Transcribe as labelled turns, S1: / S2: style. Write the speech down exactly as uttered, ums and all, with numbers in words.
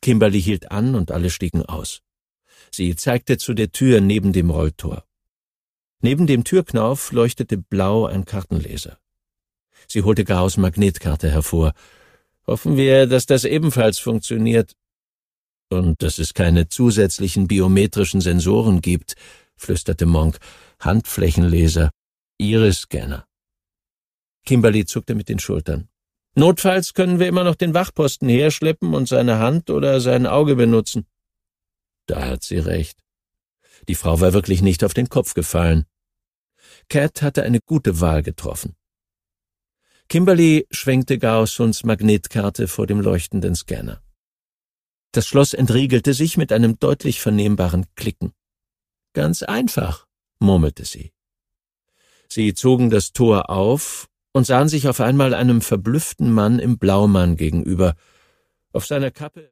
S1: Kimberly hielt an und alle stiegen aus. Sie zeigte zu der Tür neben dem Rolltor. Neben dem Türknauf leuchtete blau ein Kartenleser. Sie holte Gaos Magnetkarte hervor. »Hoffen wir, dass das ebenfalls funktioniert.« »Und dass es keine zusätzlichen biometrischen Sensoren gibt«, flüsterte Monk. »Handflächenleser, Iris-Scanner.« Kimberly zuckte mit den Schultern. »Notfalls können wir immer noch den Wachposten herschleppen und seine Hand oder sein Auge benutzen.« Da hat sie recht. Die Frau war wirklich nicht auf den Kopf gefallen. Cat hatte eine gute Wahl getroffen. Kimberly schwenkte Gaosuns Magnetkarte vor dem leuchtenden Scanner. Das Schloss entriegelte sich mit einem deutlich vernehmbaren Klicken. »Ganz einfach«, murmelte sie. Sie zogen das Tor auf und sahen sich auf einmal einem verblüfften Mann im Blaumann gegenüber. Auf seiner Kappe